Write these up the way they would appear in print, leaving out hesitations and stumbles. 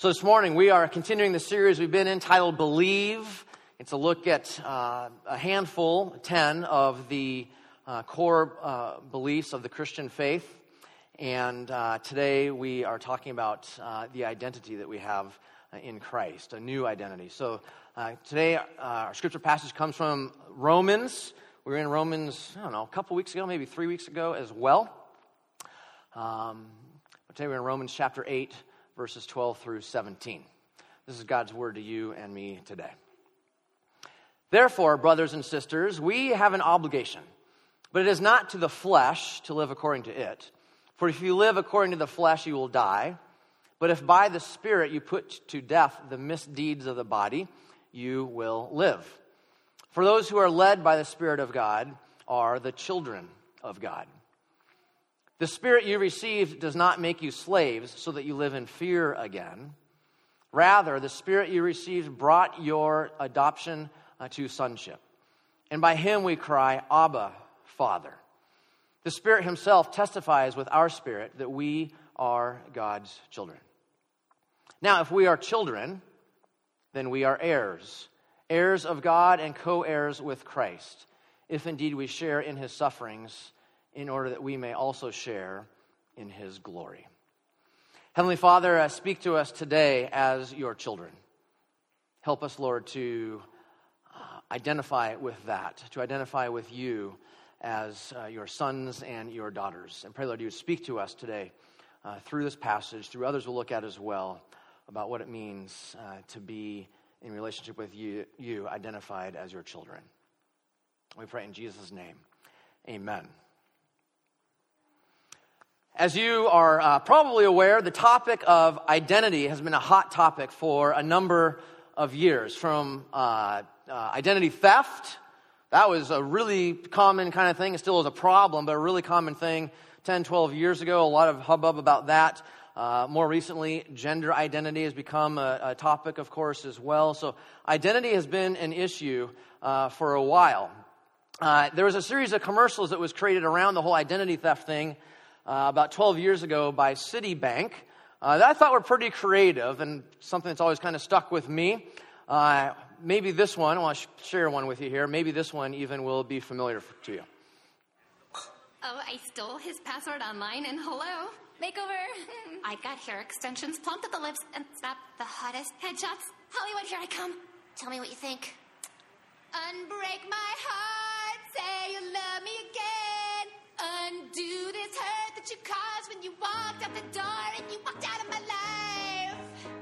So this morning we are continuing the series we've been in titled Believe. It's a look at a handful, 10, of the core beliefs of the Christian faith. And today we are talking about the identity that we have in Christ, a new identity. So today our scripture passage comes from Romans. We were in Romans, a couple weeks ago, maybe 3 weeks ago as well. But today we're in Romans chapter 8, verses 12 through 17. This is God's word to you and me today. Therefore, brothers and sisters, we have an obligation, but it is not to the flesh to live according to it. For if you live according to the flesh, you will die. But if by the Spirit you put to death the misdeeds of the body, you will live. For those who are led by the Spirit of God are the children of God. The Spirit you received does not make you slaves so that you live in fear again. Rather, the Spirit you received brought your adoption to sonship. And by him we cry, Abba, Father. The Spirit himself testifies with our spirit that we are God's children. Now, if we are children, then we are heirs, heirs of God and co-heirs with Christ, if indeed we share in his sufferings, in order that we may also share in his glory. Heavenly Father, speak to us today as your children. Help us, Lord, to identify with that, to identify with you as your sons and your daughters. And pray, Lord, you would speak to us today through this passage, through others we'll look at as well, about what it means to be in relationship with you identified as your children. We pray in Jesus' name. Amen. As you are probably aware, the topic of identity has been a hot topic for a number of years. From identity theft, that was a really common kind of thing. It still is a problem, but a really common thing 10, 12 years ago. A lot of hubbub about that. More recently, gender identity has become a topic, of course, as well. So identity has been an issue for a while. There was a series of commercials that was created around the whole identity theft thing about 12 years ago by Citibank that I thought were pretty creative and something that's always kind of stuck with me. Maybe this one, I want to share one with you here. Maybe this one even will be familiar to you. Oh, I stole his password online and hello, makeover. I got hair extensions, plumped at the lips, and snapped the hottest headshots. Hollywood, here I come. Tell me what you think. Unbreak my heart, say you love me again. Undo this hurt that you caused when you walked out the door and you walked out of my life.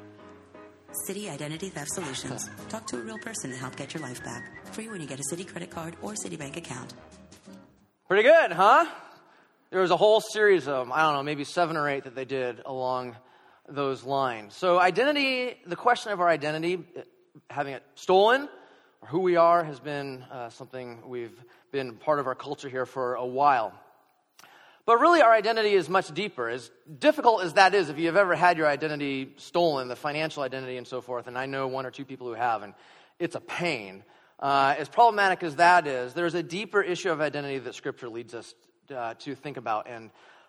Citi Identity Theft Solutions. Talk to a real person and help get your life back. Free when you get a Citi credit card or Citibank account. Pretty good, huh? There was a whole series of them, maybe 7 or 8 that they did along those lines. So identity, the question of our identity, having it stolen, or who we are, has been something we've been part of our culture here for a while. But really our identity is much deeper. As difficult as that is, if you've ever had your identity stolen, the financial identity and so forth, and I know 1 or 2 people who have, and it's a pain. As problematic as that is, there's a deeper issue of identity that Scripture leads us to think about and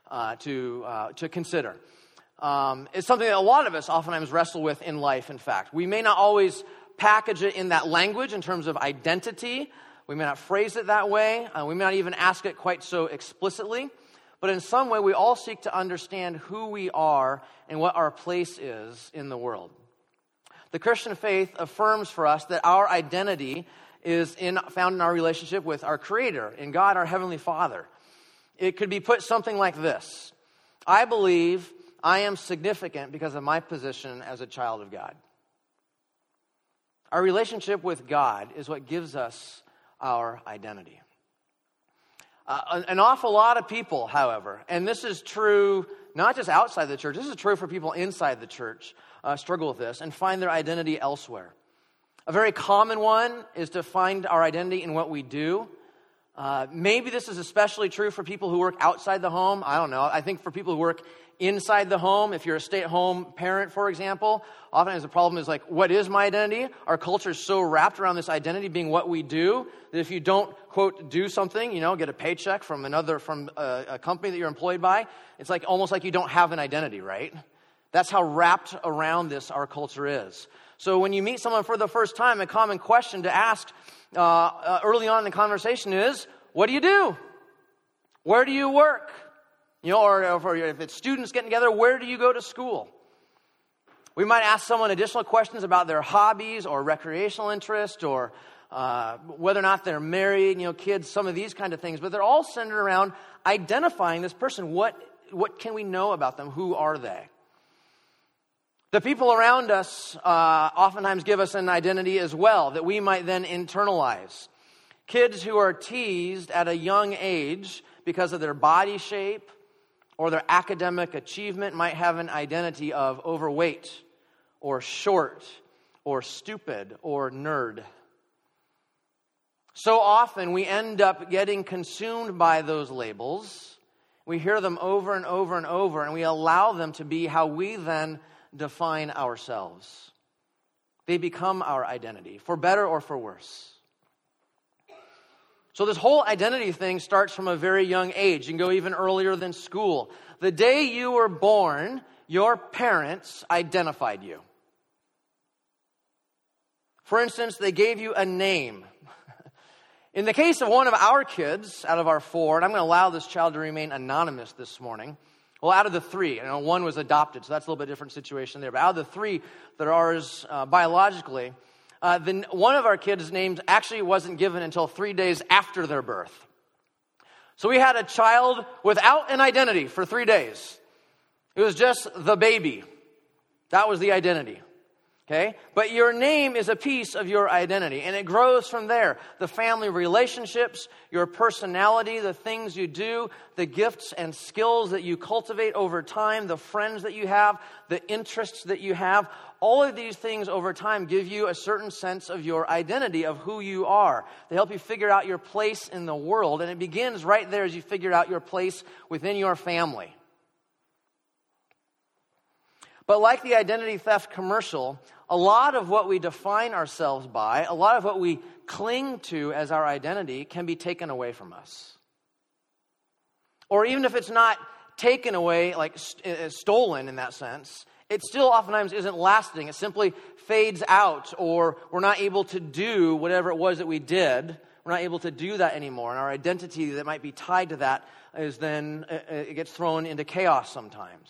to consider. It's something that a lot of us oftentimes wrestle with in life, in fact. We may not always package it in that language in terms of identity. We may not phrase it that way. We may not even ask it quite so explicitly. But in some way, we all seek to understand who we are and what our place is in the world. The Christian faith affirms for us that our identity is found in our relationship with our Creator, in God, our Heavenly Father. It could be put something like this: I believe I am significant because of my position as a child of God. Our relationship with God is what gives us our identity. An awful lot of people, however, and this is true not just outside the church, this is true for people inside the church, struggle with this and find their identity elsewhere. A very common one is to find our identity in what we do. Maybe this is especially true for people who work outside the home. I don't know. I think for people who work inside the home, if you're a stay-at-home parent, for example, oftentimes the problem is like, what is my identity? Our culture is so wrapped around this identity being what we do, that if you don't, quote, do something, get a paycheck from a company that you're employed by, it's like almost like you don't have an identity, right? That's how wrapped around this our culture is. So when you meet someone for the first time, a common question to ask early on in the conversation is, what do you do? Where do you work? Or if it's students getting together, where do you go to school? We might ask someone additional questions about their hobbies or recreational interest or whether or not they're married, kids, some of these kind of things. But they're all centered around identifying this person. What can we know about them? Who are they? The people around us oftentimes give us an identity as well that we might then internalize. Kids who are teased at a young age because of their body shape or their academic achievement might have an identity of overweight or short or stupid or nerd. So often we end up getting consumed by those labels. We hear them over and over and over, and we allow them to be how we then define ourselves. They become our identity, for better or for worse. So this whole identity thing starts from a very young age. You can go even earlier than school. The day you were born, your parents identified you. For instance, they gave you a name. In the case of one of our kids, out of our 4, and I'm going to allow this child to remain anonymous this morning. Well, out of the 3, one was adopted, so that's a little bit different situation there. But out of the 3 that are ours biologically, then one of our kids' names actually wasn't given until 3 days after their birth. So we had a child without an identity for 3 days. It was just the baby. That was the identity. Okay? But your name is a piece of your identity, and it grows from there. The family relationships, your personality, the things you do, the gifts and skills that you cultivate over time, the friends that you have, the interests that you have, all of these things over time give you a certain sense of your identity, of who you are. They help you figure out your place in the world, and it begins right there as you figure out your place within your family. But like the identity theft commercial, a lot of what we define ourselves by, a lot of what we cling to as our identity can be taken away from us. Or even if it's not taken away, like stolen in that sense, it still oftentimes isn't lasting. It simply fades out, or we're not able to do whatever it was that we did. We're not able to do that anymore. And our identity that might be tied to that is then, it gets thrown into chaos sometimes.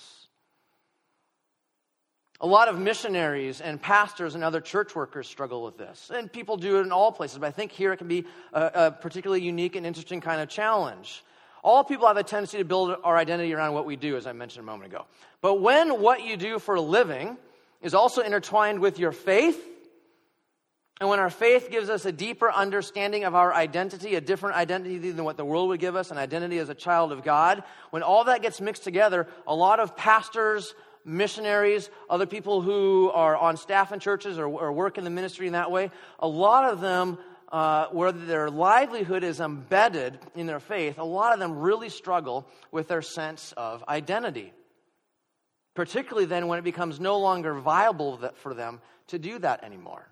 A lot of missionaries and pastors and other church workers struggle with this. And people do it in all places, but I think here it can be a particularly unique and interesting kind of challenge. All people have a tendency to build our identity around what we do, as I mentioned a moment ago. But when what you do for a living is also intertwined with your faith, and when our faith gives us a deeper understanding of our identity, a different identity than what the world would give us, an identity as a child of God, when all that gets mixed together, a lot of pastors, missionaries, other people who are on staff in churches or work in the ministry in that way, a lot of them, where their livelihood is embedded in their faith, a lot of them really struggle with their sense of identity. Particularly then when it becomes no longer viable for them to do that anymore.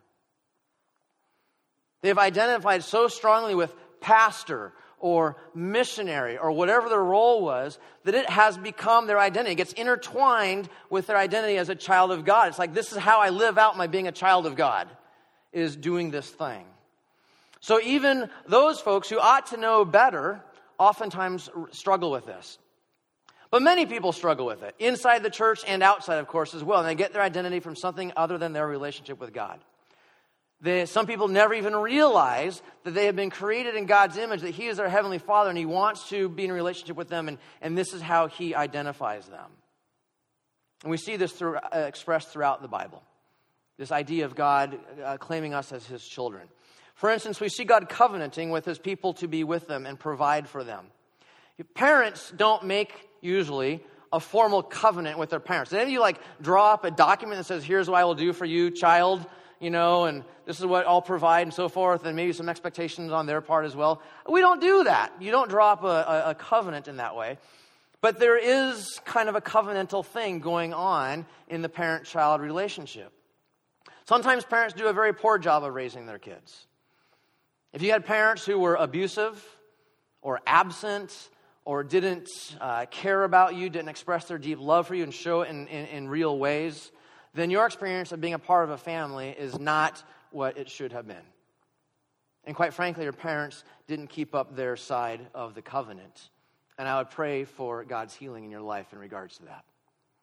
They've identified so strongly with pastor or missionary or whatever their role was, that it has become their identity. It gets intertwined with their identity as a child of God. It's like, this is how I live out my being a child of God, is doing this thing. So even those folks who ought to know better oftentimes struggle with this. But many people struggle with it, inside the church and outside, of course, as well. And they get their identity from something other than their relationship with God. Some people never even realize that they have been created in God's image, that He is their Heavenly Father, and He wants to be in a relationship with them, and this is how He identifies them. And we see this expressed throughout the Bible, this idea of God claiming us as His children. For instance, we see God covenanting with His people to be with them and provide for them. Parents don't make, usually, a formal covenant with their parents. Did any of you draw up a document that says, here's what I will do for you, child, and this is what I'll provide and so forth, and maybe some expectations on their part as well? We don't do that. You don't draw up a covenant in that way. But there is kind of a covenantal thing going on in the parent-child relationship. Sometimes parents do a very poor job of raising their kids. If you had parents who were abusive or absent or didn't care about you, didn't express their deep love for you and show it in real ways, then your experience of being a part of a family is not what it should have been. And quite frankly, your parents didn't keep up their side of the covenant. And I would pray for God's healing in your life in regards to that.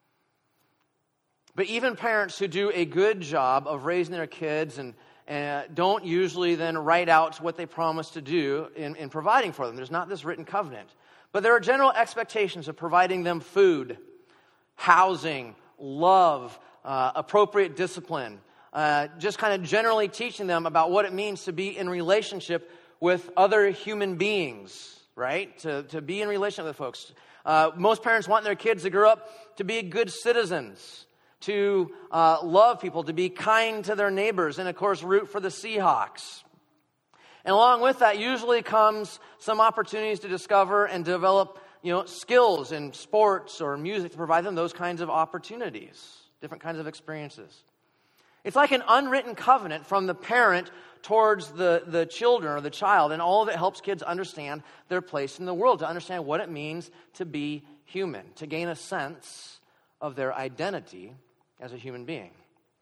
But even parents who do a good job of raising their kids and don't usually then write out what they promise to do in providing for them. There's not this written covenant. But there are general expectations of providing them food, housing, love, appropriate discipline, just kind of generally teaching them about what it means to be in relationship with other human beings, right? To be in relationship with folks. Most parents want their kids to grow up to be good citizens, to love people, to be kind to their neighbors, and of course root for the Seahawks. And along with that usually comes some opportunities to discover and develop, skills in sports or music to provide them those kinds of opportunities, different kinds of experiences. It's like an unwritten covenant from the parent towards the children or the child, and all of it helps kids understand their place in the world, to understand what it means to be human, to gain a sense of their identity as a human being.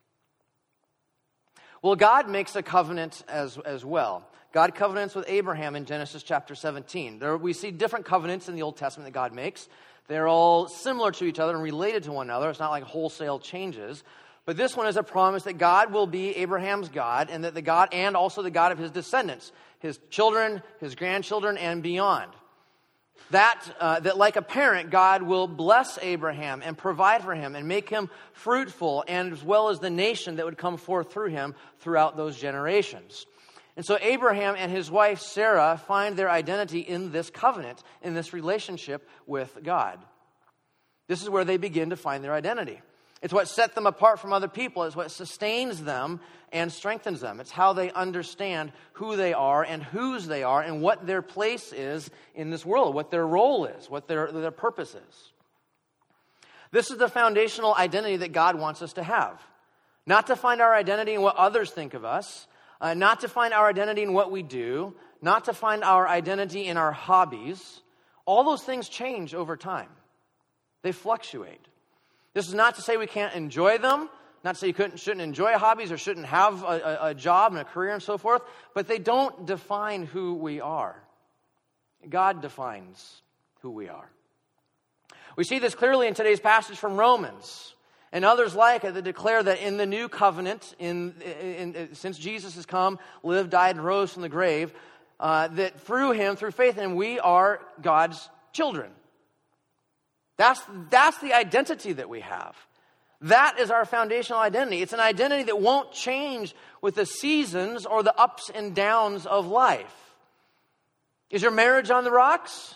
Well, God makes a covenant as well. God covenants with Abraham in Genesis chapter 17. We see different covenants in the Old Testament that God makes. They're all similar to each other and related to one another. It's not like wholesale changes. But this one is a promise that God will be Abraham's God, and that the God and also the God of his descendants, his children, his grandchildren, and beyond. That like a parent, God will bless Abraham and provide for him and make him fruitful, and as well as the nation that would come forth through him throughout those generations. And so Abraham and his wife Sarah find their identity in this covenant, in this relationship with God. This is where they begin to find their identity. It's what sets them apart from other people. It's what sustains them and strengthens them. It's how they understand who they are and whose they are and what their place is in this world, what their role is, what their purpose is. This is the foundational identity that God wants us to have. Not to find our identity in what others think of us, not to find our identity in what we do, not to find our identity in our hobbies. All those things change over time. They fluctuate. This is not to say we can't enjoy them, not to say you shouldn't enjoy hobbies or shouldn't have a job and a career and so forth, but they don't define who we are. God defines who we are. We see this clearly in today's passage from Romans and others like it that declare that in the new covenant, since Jesus has come, lived, died, and rose from the grave, that through him, through faith in him, we are God's children. That's the identity that we have. That is our foundational identity. It's an identity that won't change with the seasons or the ups and downs of life. Is your marriage on the rocks?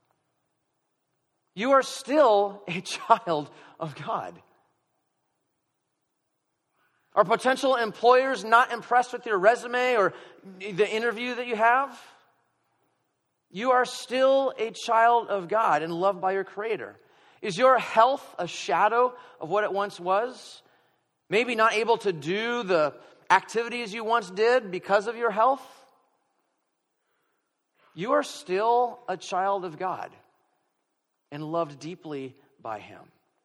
You are still a child of God. Are potential employers not impressed with your resume or the interview that you have? You are still a child of God and loved by your Creator. Is your health a shadow of what it once was? Maybe not able to do the activities you once did because of your health? You are still a child of God and loved deeply by Him.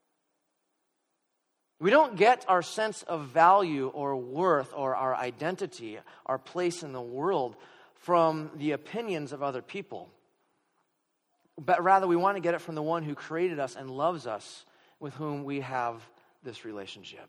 We don't get our sense of value or worth or our identity, our place in the world, from the opinions of other people. But rather, we want to get it from the one who created us and loves us, with whom we have this relationship.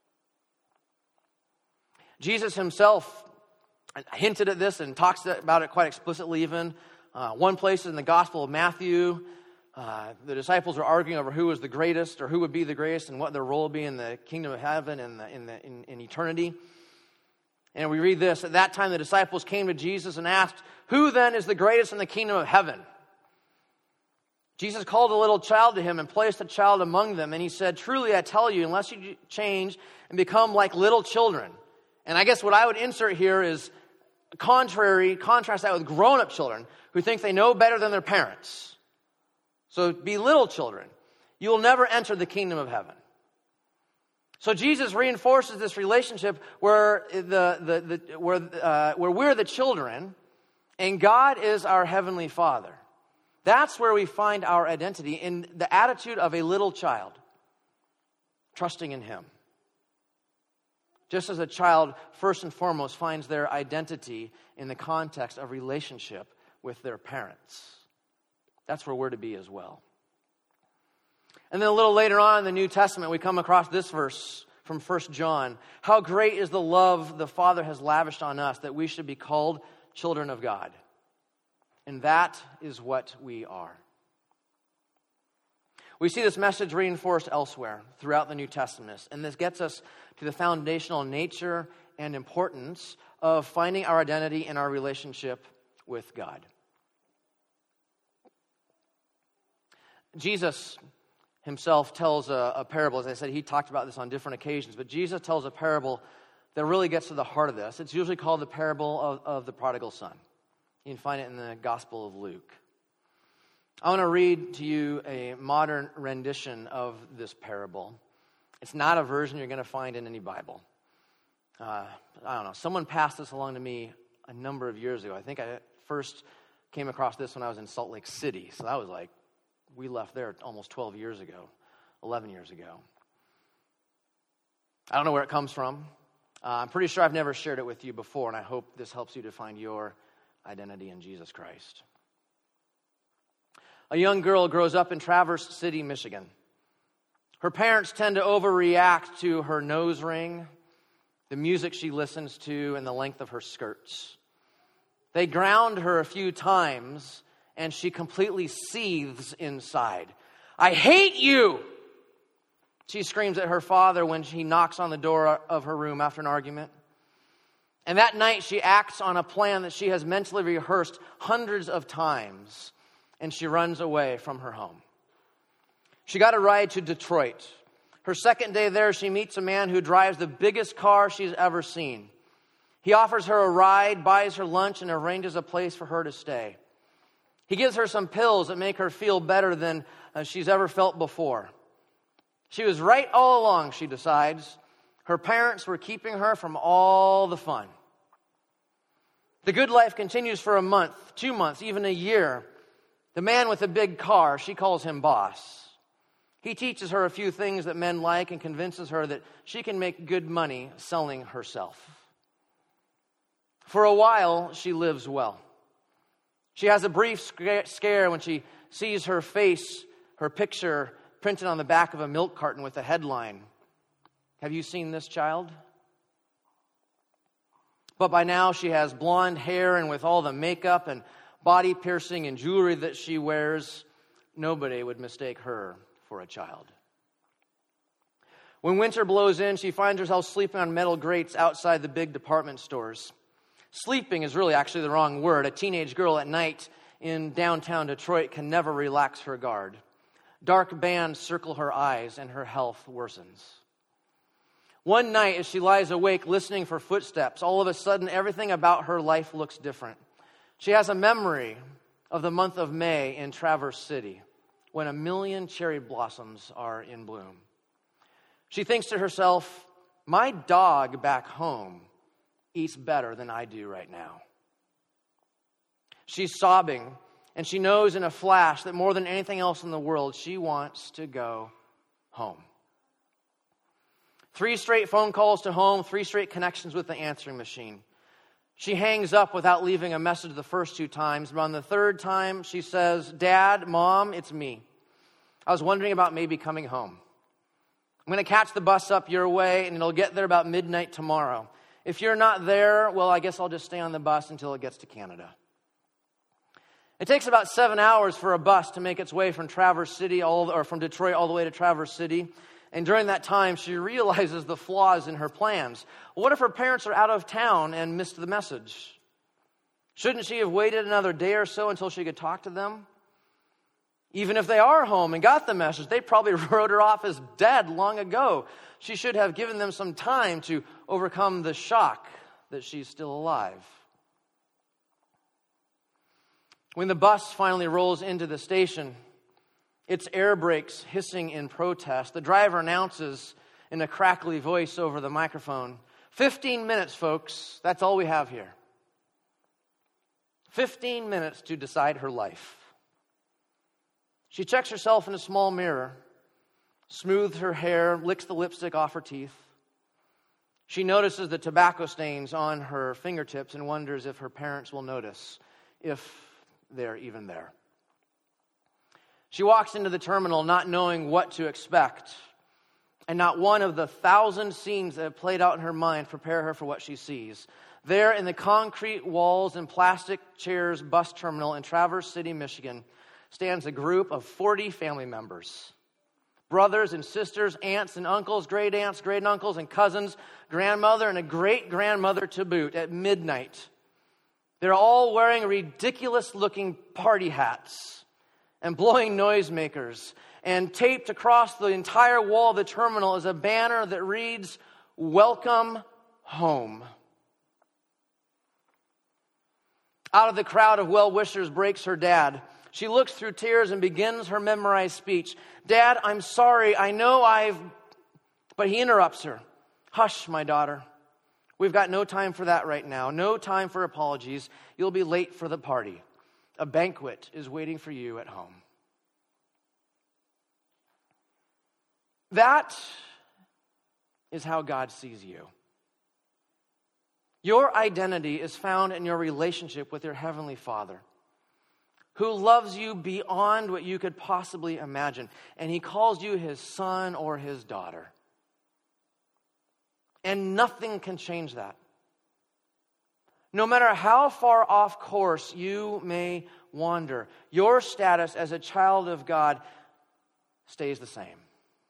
Jesus himself hinted at this and talks about it quite explicitly even. One place in the Gospel of Matthew, the disciples were arguing over who was the greatest or who would be the greatest and what their role would be in the kingdom of heaven and in eternity. And we read this: at that time the disciples came to Jesus and asked, "Who then is the greatest in the kingdom of heaven?" Jesus called a little child to him and placed the child among them. And he said, "Truly I tell you, unless you change and become like little children." And I guess what I would insert here is contrast that with grown-up children who think they know better than their parents. So be little children. You will never enter the kingdom of heaven. So Jesus reinforces this relationship where we're the children and God is our heavenly Father. That's where we find our identity, in the attitude of a little child, trusting in him. Just as a child, first and foremost, finds their identity in the context of relationship with their parents. That's where we're to be as well. And then a little later on in the New Testament, we come across this verse from 1 John. How great is the love the Father has lavished on us, that we should be called children of God. And that is what we are. We see this message reinforced elsewhere throughout the New Testament, and this gets us to the foundational nature and importance of finding our identity in our relationship with God. Jesus himself tells a parable. As I said, he talked about this on different occasions, but Jesus tells a parable that really gets to the heart of this. It's usually called the parable of the prodigal son. You can find it in the Gospel of Luke. I want to read to you a modern rendition of this parable. It's not a version you're going to find in any Bible. I don't know. Someone passed this along to me a number of years ago. I think I first came across this when I was in Salt Lake City. So that was like, we left there almost 12 years ago, 11 years ago. I don't know where it comes from. I'm pretty sure I've never shared it with you before, and I hope this helps you to find your identity in Jesus Christ. A young girl grows up in Traverse City, Michigan. Her parents tend to overreact to her nose ring, the music she listens to, and the length of her skirts. They ground her a few times, and she completely seethes inside. "I hate you!" She screams at her father when he knocks on the door of her room after an argument. And that night, she acts on a plan that she has mentally rehearsed hundreds of times, and she runs away from her home. She got a ride to Detroit. Her second day there, she meets a man who drives the biggest car she's ever seen. He offers her a ride, buys her lunch, and arranges a place for her to stay. He gives her some pills that make her feel better than she's ever felt before. She was right all along, she decides. Her parents were keeping her from all the fun. The good life continues for a month, 2 months, even a year. The man with the big car, she calls him boss. He teaches her a few things that men like and convinces her that she can make good money selling herself. For a while, she lives well. She has a brief scare when she sees her face, her picture printed on the back of a milk carton with a headline, "Have you seen this child?" But by now she has blonde hair, and with all the makeup and body piercing and jewelry that she wears, nobody would mistake her for a child. When winter blows in, she finds herself sleeping on metal grates outside the big department stores. Sleeping is really actually the wrong word. A teenage girl at night in downtown Detroit can never relax her guard. Dark bands circle her eyes, and her health worsens. One night, as she lies awake listening for footsteps, all of a sudden, everything about her life looks different. She has a memory of the month of May in Traverse City, when 1 million cherry blossoms are in bloom. She thinks to herself, "My dog back home eats better than I do right now." She's sobbing, and she knows in a flash that more than anything else in the world, she wants to go home. 3 straight phone calls to home, 3 straight connections with the answering machine. She hangs up without leaving a message the first 2 times, but on the 3rd time, she says, "Dad, Mom, it's me. I was wondering about maybe coming home. I'm going to catch the bus up your way, and it'll get there about midnight tomorrow. If you're not there, well, I guess I'll just stay on the bus until it gets to Canada." It takes about 7 hours for a bus to make its way from Traverse City, from Detroit all the way to Traverse City. And during that time, she realizes the flaws in her plans. What if her parents are out of town and missed the message? Shouldn't she have waited another day or so until she could talk to them? Even if they are home and got the message, they probably wrote her off as dead long ago. She should have given them some time to overcome the shock that she's still alive. When the bus finally rolls into the station, its air brakes hissing in protest, the driver announces in a crackly voice over the microphone, 15 minutes, folks. That's all we have here. 15 minutes to decide her life. She checks herself in a small mirror, smooths her hair, licks the lipstick off her teeth. She notices the tobacco stains on her fingertips and wonders if her parents will notice, if they're even there. She walks into the terminal not knowing what to expect, and not one of the 1,000 scenes that have played out in her mind prepare her for what she sees. There in the concrete walls and plastic chairs bus terminal in Traverse City, Michigan, stands a group of 40 family members. Brothers and sisters, aunts and uncles, great aunts, great uncles and cousins, grandmother and a great-grandmother to boot at midnight. They're all wearing ridiculous-looking party hats and blowing noisemakers. And taped across the entire wall of the terminal is a banner that reads, "Welcome home." Out of the crowd of well-wishers breaks her dad. She looks through tears and begins her memorized speech. "Dad, I'm sorry. I know But he interrupts her. "Hush, my daughter. We've got no time for that right now. No time for apologies. You'll be late for the party. A banquet is waiting for you at home." That is how God sees you. Your identity is found in your relationship with your Heavenly Father, who loves you beyond what you could possibly imagine. And He calls you His son or His daughter. And nothing can change that. No matter how far off course you may wander, your status as a child of God stays the same.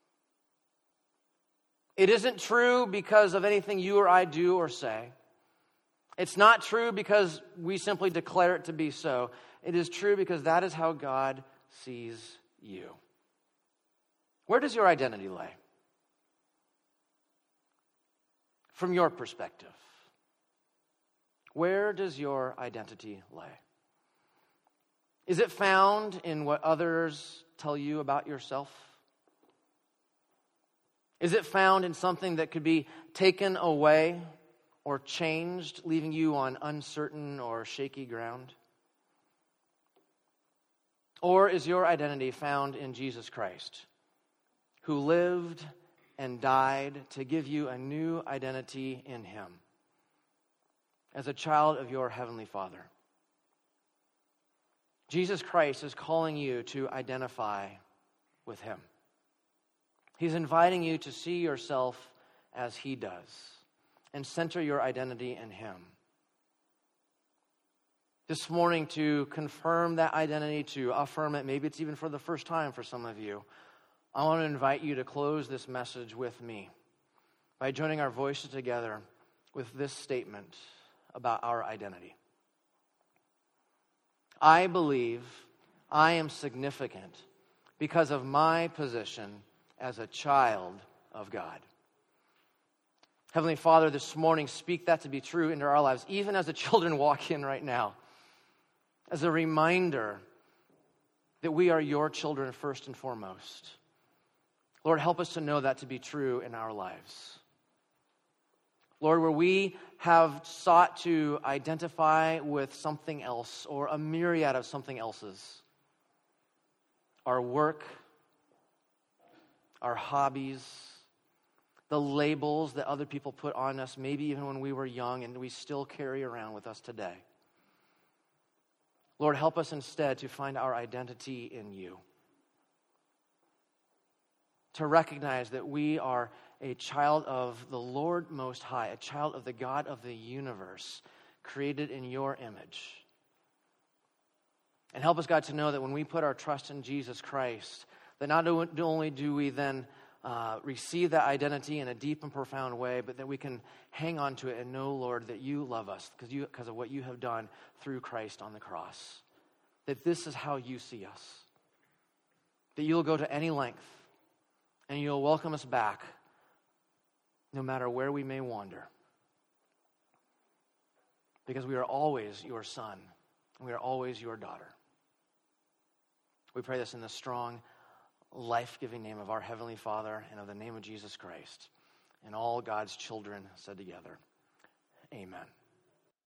It isn't true because of anything you or I do or say. It's not true because we simply declare it to be so. It is true because that is how God sees you. Where does your identity lay? From your perspective, where does your identity lay? Is it found in what others tell you about yourself? Is it found in something that could be taken away or changed, leaving you on uncertain or shaky ground? Or is your identity found in Jesus Christ, who lived and died to give you a new identity in Him as a child of your Heavenly Father? Jesus Christ is calling you to identify with Him. He's inviting you to see yourself as He does and center your identity in Him. This morning, to confirm that identity, to affirm it, maybe it's even for the first time for some of you, I want to invite you to close this message with me by joining our voices together with this statement about our identity. I believe I am significant because of my position as a child of God. Heavenly Father, this morning, speak that to be true into our lives, even as the children walk in right now, as a reminder that we are your children first and foremost. Lord, help us to know that to be true in our lives. Lord, where we have sought to identify with something else or a myriad of something else's, our work, our hobbies, the labels that other people put on us, maybe even when we were young and we still carry around with us today. Lord, help us instead to find our identity in you. To recognize that we are a child of the Lord Most High, a child of the God of the universe, created in your image. And help us, God, to know that when we put our trust in Jesus Christ, that not only do we then receive that identity in a deep and profound way, but that we can hang on to it and know, Lord, that you love us because of what you have done through Christ on the cross. That this is how you see us. That you'll go to any length and you'll welcome us back no matter where we may wander. Because we are always your son. We are always your daughter. We pray this in the strong, life-giving name of our Heavenly Father and of the name of Jesus Christ. And all God's children said together, amen.